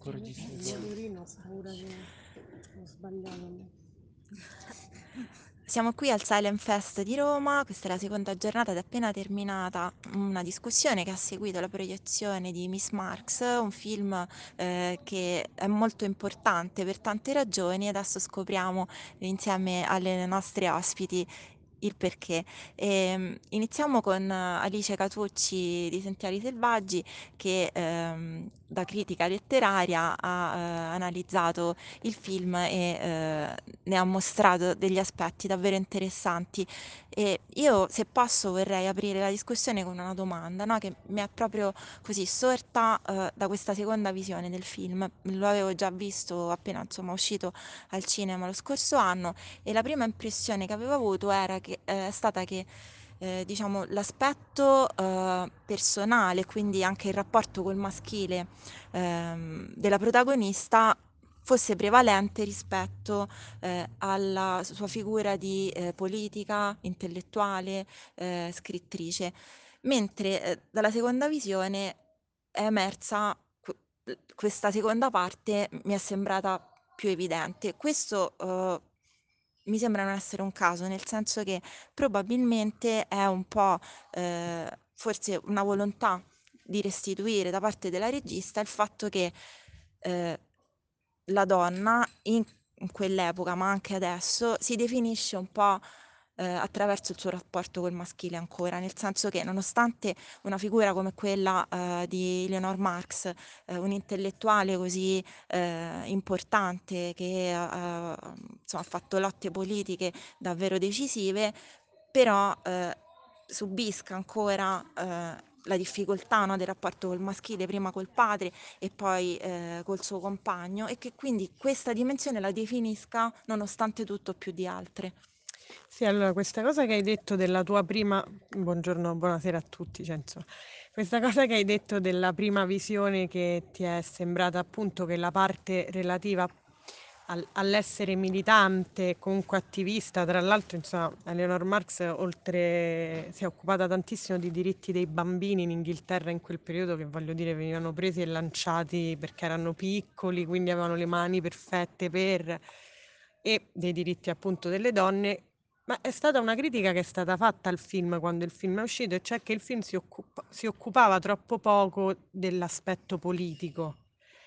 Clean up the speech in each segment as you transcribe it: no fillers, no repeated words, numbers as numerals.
Signorina, ho paura che ho sbagliato. Siamo qui al Silent Fest di Roma, questa è la seconda giornata ed è appena terminata una discussione che ha seguito la proiezione di Miss Marx, un film che è molto importante per tante ragioni e adesso scopriamo insieme alle nostre ospiti il perché. Iniziamo con Alice Catucci di Sentieri Selvaggi che da critica letteraria ha analizzato il film e ne ha mostrato degli aspetti davvero interessanti. E io, se posso, vorrei aprire la discussione con una domanda, no? Che mi è proprio così sorta da questa seconda visione del film. Lo avevo già visto appena insomma uscito al cinema lo scorso anno e la prima impressione che avevo avuto è stata che diciamo, l'aspetto personale, quindi anche il rapporto col maschile della protagonista fosse prevalente rispetto alla sua figura di politica, intellettuale, scrittrice, mentre dalla seconda visione è emersa questa seconda parte mi è sembrata più evidente. Questo mi sembra non essere un caso, nel senso che probabilmente è un po' forse una volontà di restituire da parte della regista il fatto che eh, la donna in quell'epoca, ma anche adesso, si definisce un po' attraverso il suo rapporto col maschile ancora, nel senso che nonostante una figura come quella di Leonor Marx, un intellettuale così importante che insomma, ha fatto lotte politiche davvero decisive, però subisca ancora la difficoltà, no, del rapporto col maschile, prima col padre e poi col suo compagno, e che quindi questa dimensione la definisca nonostante tutto più di altre. Sì, allora questa cosa che hai detto della tua prima, buongiorno, buonasera a tutti, cioè, insomma, questa cosa che hai detto della prima visione che ti è sembrata appunto che la parte relativa all'essere militante, comunque attivista, tra l'altro, insomma, Eleanor Marx oltre si è occupata tantissimo di diritti dei bambini in Inghilterra in quel periodo che voglio dire venivano presi e lanciati perché erano piccoli, quindi avevano le mani perfette per e dei diritti appunto delle donne. Ma è stata una critica che è stata fatta al film quando il film è uscito, e cioè che il film si occupava troppo poco dell'aspetto politico.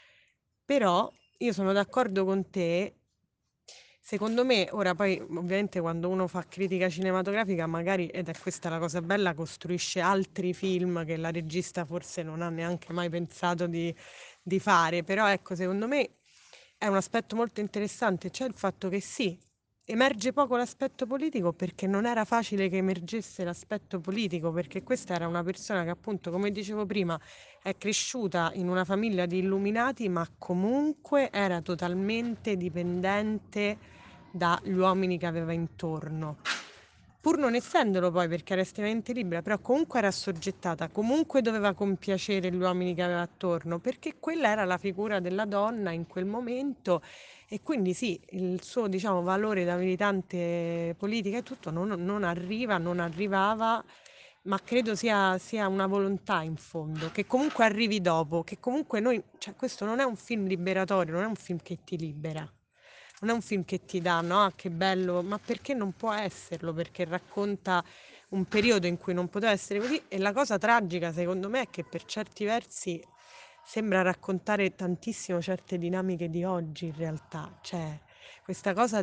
Però io sono d'accordo con te. Secondo me, ora poi ovviamente quando uno fa critica cinematografica, magari, ed è questa la cosa bella, costruisce altri film che la regista forse non ha neanche mai pensato di fare. Però ecco, secondo me è un aspetto molto interessante, cioè il fatto che sì, emerge poco l'aspetto politico perché non era facile che emergesse l'aspetto politico, perché questa era una persona che appunto, come dicevo prima, è cresciuta in una famiglia di illuminati, ma comunque era totalmente dipendente dagli uomini che aveva intorno. Pur non essendolo poi perché era estremamente libera, però comunque era assoggettata, comunque doveva compiacere gli uomini che aveva attorno, perché quella era la figura della donna in quel momento. E quindi sì, il suo diciamo, valore da militante politica e tutto non arriva, non arrivava, ma credo sia una volontà in fondo, che comunque arrivi dopo, che comunque noi, cioè questo non è un film liberatorio, non è un film che ti libera, non è un film che ti dà, no, ah, che bello, ma perché non può esserlo? Perché racconta un periodo in cui non poteva essere così, e la cosa tragica secondo me è che per certi versi sembra raccontare tantissimo certe dinamiche di oggi in realtà, cioè questa cosa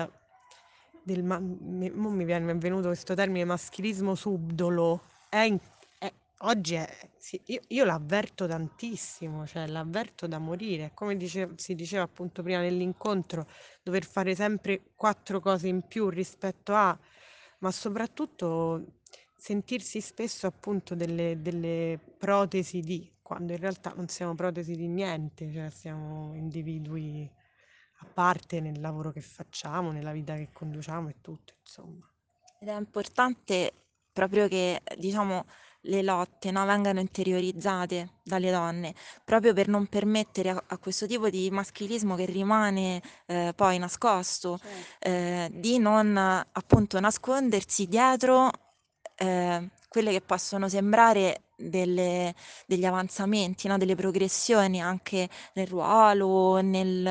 mo mi è venuto questo termine maschilismo subdolo, oggi sì, io l'avverto tantissimo, cioè l'avverto da morire, è come si diceva appunto prima nell'incontro, dover fare sempre quattro cose in più rispetto a, ma soprattutto sentirsi spesso appunto delle protesi di, quando in realtà non siamo protesi di niente, cioè siamo individui a parte nel lavoro che facciamo, nella vita che conduciamo e tutto, insomma. Ed è importante proprio che, diciamo, le lotte, no, vengano interiorizzate dalle donne, proprio per non permettere a questo tipo di maschilismo che rimane poi nascosto, Certo. di non appunto nascondersi dietro quelle che possono sembrare degli avanzamenti, no, delle progressioni anche nel ruolo,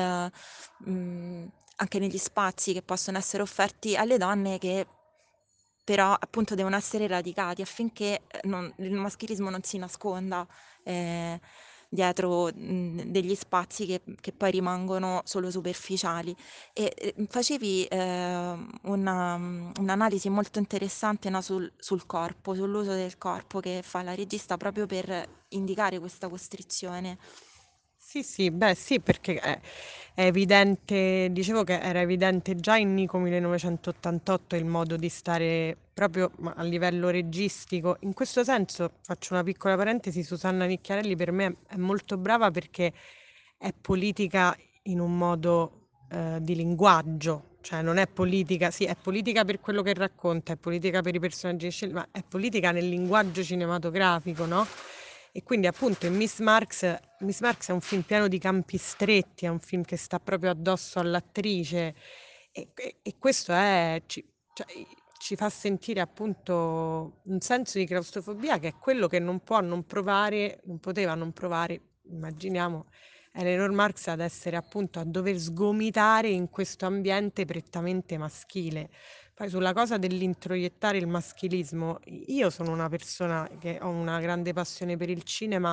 anche negli spazi che possono essere offerti alle donne che però appunto devono essere radicati affinché, il maschilismo non si nasconda, ehm, dietro, degli spazi che poi rimangono solo superficiali. Facevi, un'analisi molto interessante, no, sul corpo, sull'uso del corpo che fa la regista proprio per indicare questa costrizione. Sì, sì, beh sì, perché è evidente, dicevo che era evidente già in Nico 1988 il modo di stare proprio ma a livello registico. In questo senso, faccio una piccola parentesi, Susanna Nicchiarelli per me è molto brava perché è politica in un modo di linguaggio, cioè non è politica, sì, è politica per quello che racconta, è politica per i personaggi che sceglie, ma è politica nel linguaggio cinematografico, no? E quindi appunto in Miss Marx è un film pieno di campi stretti, è un film che sta proprio addosso all'attrice e questo cioè, ci fa sentire appunto un senso di claustrofobia che è quello che non può non provare, non poteva non provare, immaginiamo, Eleanor Marx ad essere appunto a dover sgomitare in questo ambiente prettamente maschile. Poi sulla cosa dell'introiettare il maschilismo, io sono una persona che ho una grande passione per il cinema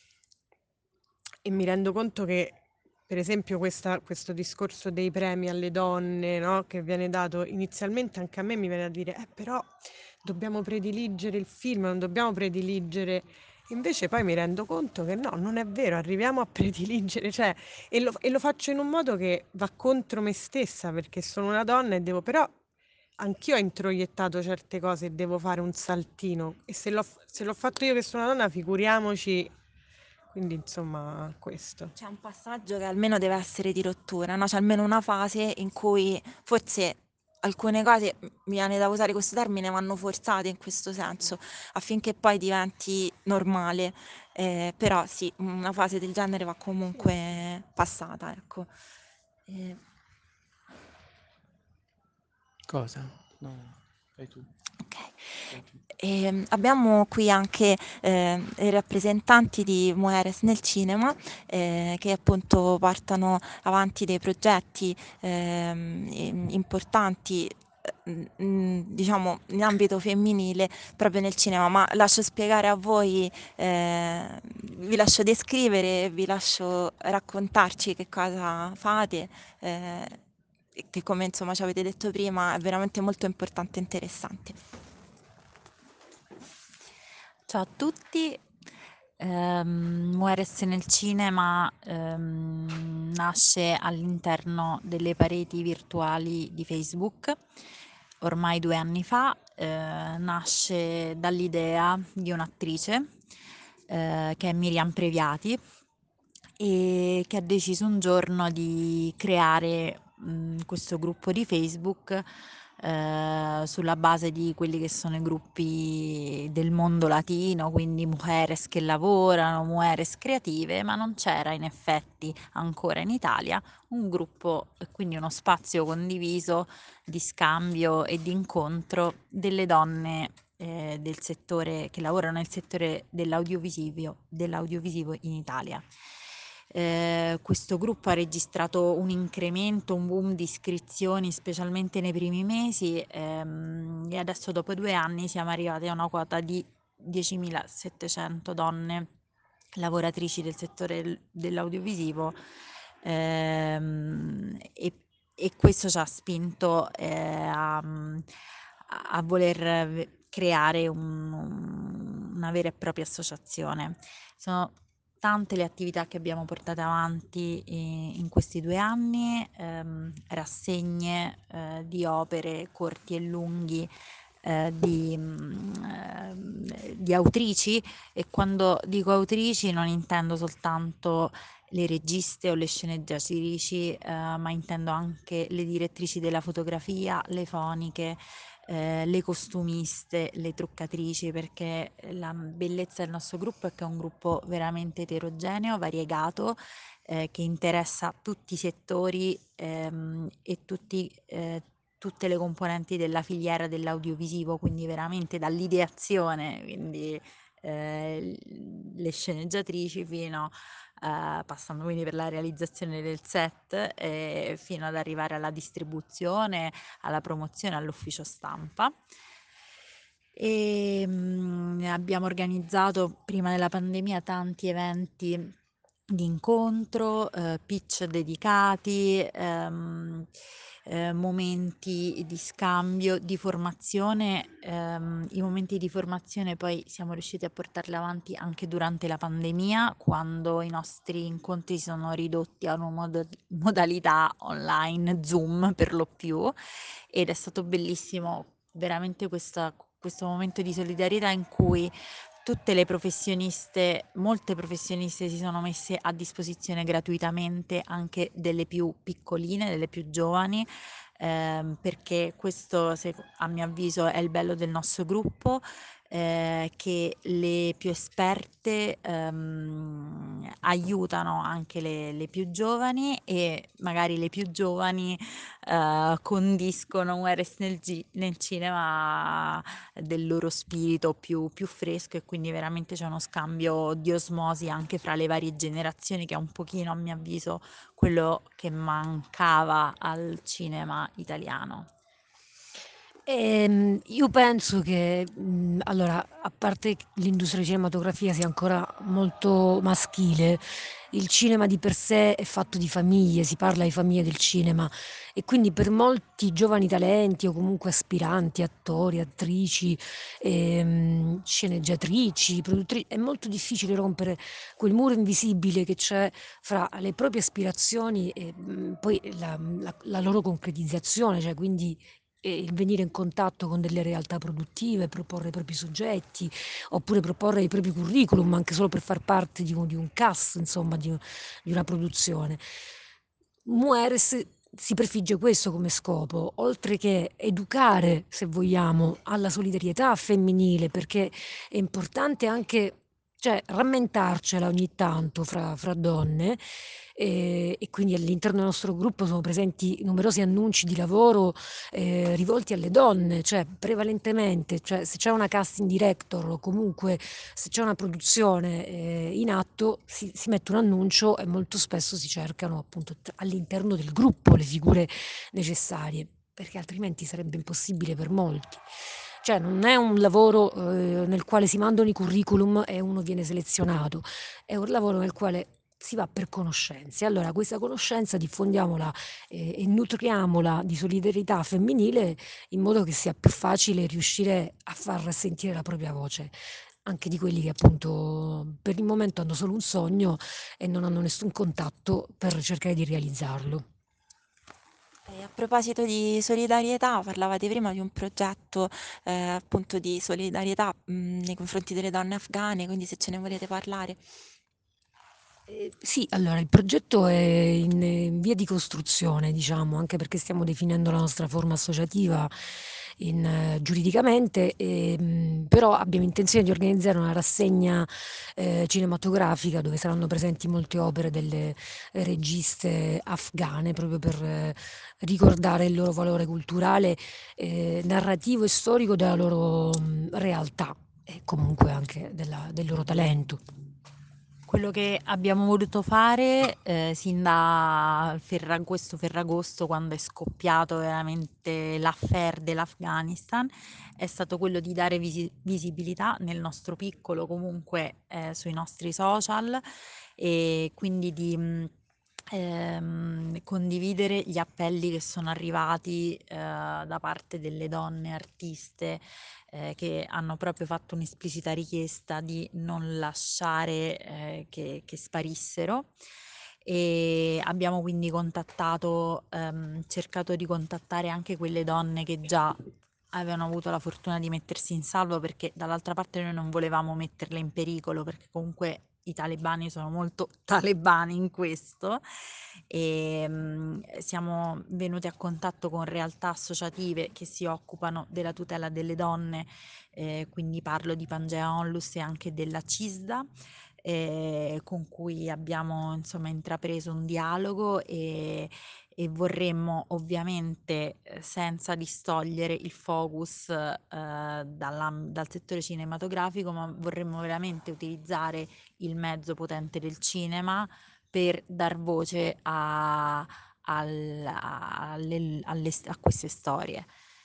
e mi rendo conto che, per esempio, questo discorso dei premi alle donne, no, che viene dato inizialmente anche a me mi viene a dire, però dobbiamo prediligere il film, non dobbiamo prediligere. Invece poi mi rendo conto che no, non è vero, arriviamo a prediligere, cioè, e lo faccio in un modo che va contro me stessa perché sono una donna e devo, però anch'io ho introiettato certe cose e devo fare un saltino e se l'ho fatto io che sono una donna, figuriamoci. Quindi insomma questo. C'è un passaggio che almeno deve essere di rottura, no, c'è almeno una fase in cui forse alcune cose, mi viene da usare questo termine, vanno forzate in questo senso, affinché poi diventi normale. Però sì, una fase del genere va Sì. comunque passata, ecco. Ehm Cosa? No, fai tu. Okay. Fai tu. Abbiamo qui anche, i rappresentanti di Mujeres nel cinema, che appunto portano avanti dei progetti, importanti, diciamo in ambito femminile proprio nel cinema, ma lascio spiegare a voi, vi lascio descrivere, vi lascio raccontarci che cosa fate, che come insomma ci avete detto prima è veramente molto importante e interessante. Ciao a tutti, Mujeres nel cinema nasce all'interno delle pareti virtuali di Facebook ormai 2 anni fa, nasce dall'idea di un'attrice che è Miriam Previati e che ha deciso un giorno di creare questo gruppo di Facebook sulla base di quelli che sono i gruppi del mondo latino, quindi mujeres che lavorano, mujeres creative, ma non c'era in effetti ancora in Italia un gruppo e quindi uno spazio condiviso di scambio e di incontro delle donne del settore che lavorano nel settore dell'audiovisivo in Italia. Questo gruppo ha registrato un incremento, un boom di iscrizioni, specialmente nei primi mesi, e adesso dopo 2 anni siamo arrivati a una quota di 10.700 donne lavoratrici del settore dell'audiovisivo, e questo ci ha spinto a voler creare una vera e propria associazione. Sono tante le attività che abbiamo portato avanti in questi 2 anni, rassegne di opere corti e lunghi, di autrici, e quando dico autrici non intendo soltanto le registe o le sceneggiatrici, ma intendo anche le direttrici della fotografia, le foniche, le costumiste, le truccatrici, perché la bellezza del nostro gruppo è che è un gruppo veramente eterogeneo, variegato, che interessa tutti i settori e tutti tutte le componenti della filiera dell'audiovisivo, quindi veramente dall'ideazione, quindi le sceneggiatrici fino passando quindi per la realizzazione del set, fino ad arrivare alla distribuzione, alla promozione, all'ufficio stampa. Abbiamo organizzato prima della pandemia tanti eventi di incontro, pitch dedicati, momenti di scambio, di formazione. I momenti di formazione poi siamo riusciti a portarli avanti anche durante la pandemia, quando i nostri incontri si sono ridotti a una modalità online, Zoom per lo più, ed è stato bellissimo veramente questo momento di solidarietà in cui tutte le professioniste, molte professioniste si sono messe a disposizione gratuitamente, anche delle più piccoline, delle più giovani, perché questo a mio avviso è il bello del nostro gruppo, che le più esperte aiutano anche le più giovani, e magari le più giovani condiscono un RS nel cinema del loro spirito più fresco, e quindi veramente c'è uno scambio di osmosi anche fra le varie generazioni, che è un pochino, a mio avviso, quello che mancava al cinema italiano. Io penso che, allora, a parte che l'industria cinematografica sia ancora molto maschile, il cinema di per sé è fatto di famiglie, si parla di famiglie del cinema, e quindi per molti giovani talenti o comunque aspiranti, attori, attrici, sceneggiatrici, è molto difficile rompere quel muro invisibile che c'è fra le proprie aspirazioni e poi la loro concretizzazione, cioè quindi il venire in contatto con delle realtà produttive, proporre i propri soggetti, oppure proporre i propri curriculum anche solo per far parte di un cast, insomma, di una produzione. Mueres si prefigge questo come scopo, oltre che educare, se vogliamo, alla solidarietà femminile, perché è importante anche, cioè, rammentarcela ogni tanto fra donne, e quindi all'interno del nostro gruppo sono presenti numerosi annunci di lavoro rivolti alle donne, cioè prevalentemente, cioè, se c'è una casting director o comunque se c'è una produzione in atto, si mette un annuncio e molto spesso si cercano appunto all'interno del gruppo le figure necessarie, perché altrimenti sarebbe impossibile per molti. Cioè non è un lavoro nel quale si mandano i curriculum e uno viene selezionato, è un lavoro nel quale si va per conoscenze. Allora questa conoscenza diffondiamola e nutriamola di solidarietà femminile, in modo che sia più facile riuscire a far sentire la propria voce, anche di quelli che appunto per il momento hanno solo un sogno e non hanno nessun contatto per cercare di realizzarlo. E a proposito di solidarietà, parlavate prima di un progetto appunto di solidarietà nei confronti delle donne afghane, quindi se ce ne volete parlare. Sì, allora il progetto è in via di costruzione, diciamo, anche perché stiamo definendo la nostra forma associativa giuridicamente, però abbiamo intenzione di organizzare una rassegna cinematografica dove saranno presenti molte opere delle registe afghane, proprio per ricordare il loro valore culturale, narrativo e storico della loro realtà e comunque anche del loro talento. Quello che abbiamo voluto fare sin da questo Ferragosto, quando è scoppiato veramente l'affaire dell'Afghanistan, è stato quello di dare visibilità nel nostro piccolo, comunque sui nostri social, e quindi di condividere gli appelli che sono arrivati da parte delle donne artiste, che hanno proprio fatto un'esplicita richiesta di non lasciare che sparissero. E abbiamo quindi cercato di contattare anche quelle donne che già avevano avuto la fortuna di mettersi in salvo, perché dall'altra parte noi non volevamo metterle in pericolo, perché comunque i talebani sono molto talebani in questo, e siamo venuti a contatto con realtà associative che si occupano della tutela delle donne, quindi parlo di Pangea Onlus e anche della CISDA, con cui abbiamo insomma intrapreso un dialogo e vorremmo ovviamente, senza distogliere il focus dal settore cinematografico, ma vorremmo veramente utilizzare il mezzo potente del cinema per dar voce a queste storie.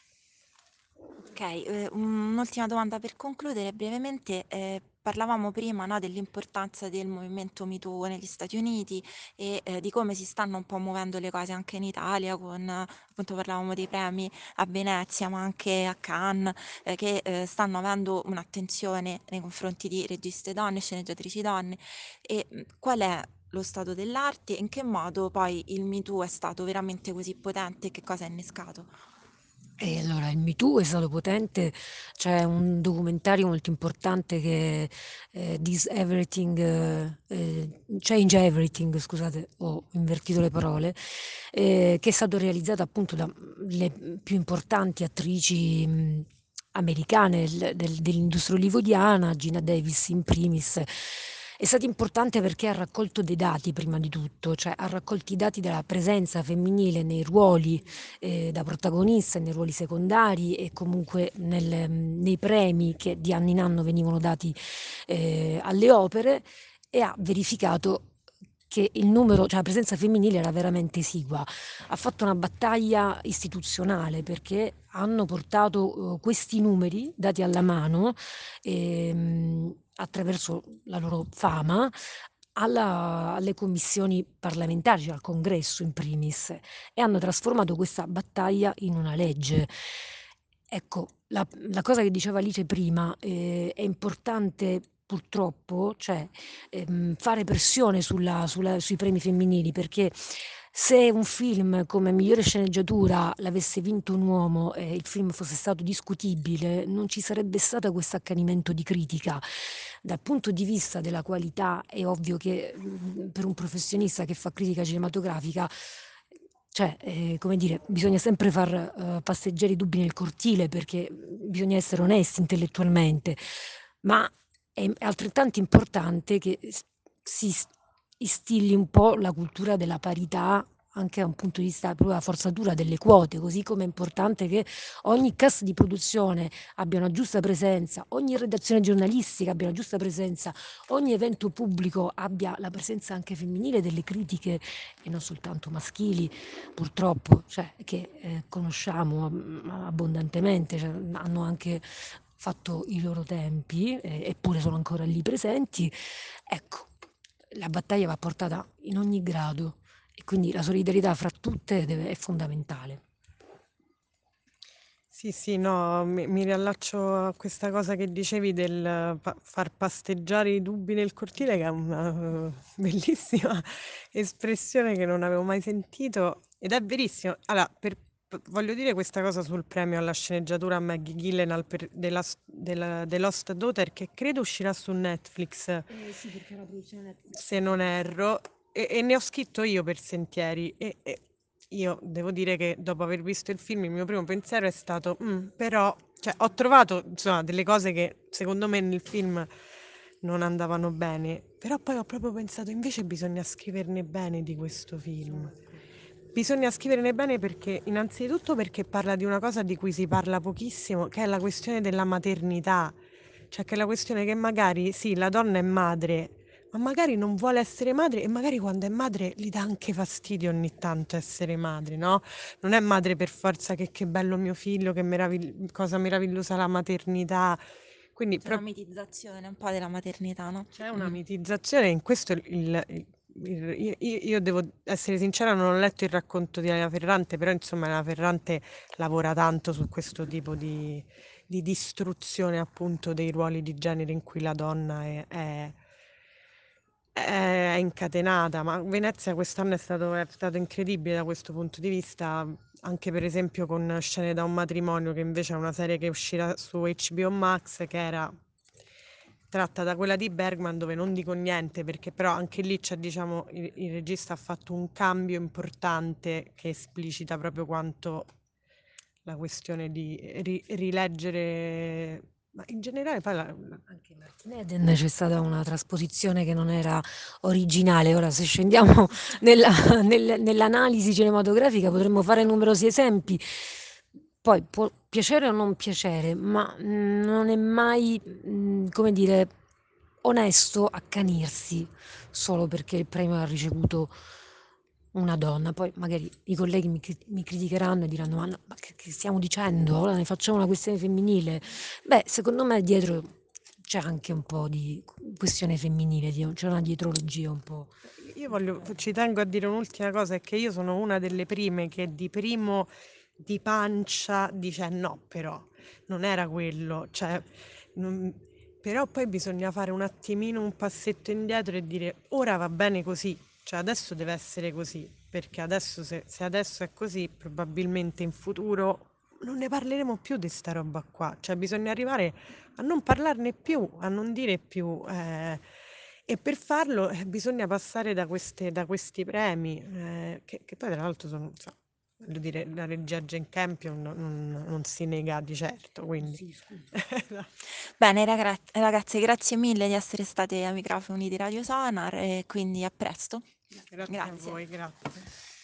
Ok, un'ultima domanda per concludere brevemente. Parlavamo prima, no, dell'importanza del movimento Me Too negli Stati Uniti e di come si stanno un po' muovendo le cose anche in Italia, con appunto parlavamo dei premi a Venezia, ma anche a Cannes, che stanno avendo un'attenzione nei confronti di registe donne, sceneggiatrici donne. E qual è lo stato dell'arte e in che modo poi il Me Too è stato veramente così potente e che cosa ha innescato? E allora il Me Too è stato potente, c'è un documentario molto importante che è This Everything, Change Everything, scusate, ho invertito le parole, che è stato realizzato appunto dalle più importanti attrici americane dell'industria hollywoodiana, Gina Davis in primis. È stato importante perché ha raccolto dei dati prima di tutto, cioè ha raccolto i dati della presenza femminile nei ruoli da protagonista, nei ruoli secondari e comunque nei premi che di anno in anno venivano dati alle opere, e ha verificato che il numero, cioè la presenza femminile era veramente esigua. Ha fatto una battaglia istituzionale perché hanno portato questi numeri dati alla mano attraverso la loro fama alle commissioni parlamentari, cioè al Congresso in primis, e hanno trasformato questa battaglia in una legge. Ecco, la cosa che diceva Alice prima, è importante purtroppo, cioè fare pressione sui premi femminili, perché se un film come migliore sceneggiatura l'avesse vinto un uomo e il film fosse stato discutibile, non ci sarebbe stato questo accanimento di critica. Dal punto di vista della qualità è ovvio che per un professionista che fa critica cinematografica, cioè, come dire, bisogna sempre far passeggiare i dubbi nel cortile, perché bisogna essere onesti intellettualmente, ma è altrettanto importante che si instilli un po' la cultura della parità anche da un punto di vista proprio della forzatura delle quote, così come è importante che ogni cast di produzione abbia una giusta presenza, ogni redazione giornalistica abbia una giusta presenza, ogni evento pubblico abbia la presenza anche femminile delle critiche e non soltanto maschili, purtroppo, cioè, che conosciamo abbondantemente, cioè, hanno anche fatto i loro tempi, eppure sono ancora lì presenti. Ecco, la battaglia va portata in ogni grado e quindi la solidarietà fra tutte è fondamentale. Sì, sì, no, mi riallaccio a questa cosa che dicevi del far pasteggiare i dubbi nel cortile, che è una bellissima espressione che non avevo mai sentito ed è verissimo. Allora, voglio dire questa cosa sul premio alla sceneggiatura a Maggie Gyllenhaal della The Lost Daughter, che credo uscirà su Netflix, Sì, perché è una produzione Netflix. se non erro, e ne ho scritto io per Sentieri. E io devo dire che dopo aver visto il film il mio primo pensiero è stato però, cioè, ho trovato insomma delle cose che secondo me nel film non andavano bene, però poi ho proprio pensato invece bisogna scriverne bene di questo film. Bisogna scriverne bene perché innanzitutto perché parla di una cosa di cui si parla pochissimo, che è la questione della maternità, cioè che è la questione che magari sì, la donna è madre, ma magari non vuole essere madre e magari quando è madre gli dà anche fastidio ogni tanto essere madre, no? Non è madre per forza che bello mio figlio, che cosa meravigliosa la maternità. Quindi C'è una mitizzazione un po' della maternità, no? c'è una mitizzazione, in questo io devo essere sincera, non ho letto il racconto di Elena Ferrante, però insomma Elena Ferrante lavora tanto su questo tipo di distruzione appunto dei ruoli di genere in cui la donna è incatenata, ma Venezia quest'anno è stato incredibile da questo punto di vista, anche per esempio con Scene da un matrimonio, che invece è una serie che uscirà su HBO Max, che era tratta da quella di Bergman, dove non dico niente, perché però anche lì c'è, diciamo, il regista ha fatto un cambio importante che esplicita proprio quanto la questione di rileggere Ma in generale poi Anche Martin Eden c'è stata una trasposizione che non era originale. Ora, se scendiamo nell'analisi cinematografica, potremmo fare numerosi esempi. Poi può piacere o non piacere, ma non è mai, come dire, onesto accanirsi solo perché il premio ha ricevuto una donna. Poi magari i colleghi mi criticheranno e diranno: ma che stiamo dicendo? Ora ne facciamo una questione femminile. Beh, secondo me dietro c'è anche un po' di questione femminile, c'è una dietrologia un po'. ci tengo a dire un'ultima cosa, è che io sono una delle prime che di pancia dice no, però non era quello, cioè, però poi bisogna fare un attimino un passetto indietro e dire ora va bene così, cioè adesso deve essere così, perché adesso se adesso è così, probabilmente in futuro non ne parleremo più di sta roba qua, cioè bisogna arrivare a non parlarne più, a non dire più. E per farlo bisogna passare da questi premi, che poi tra l'altro sono, voglio dire, la regia Jane Campion non si nega di certo, quindi. Sì, scusa. Bene, ragazze, grazie mille di essere state ai microfoni di Radio Sonar e quindi a presto. Grazie a Grazie. voi, grazie.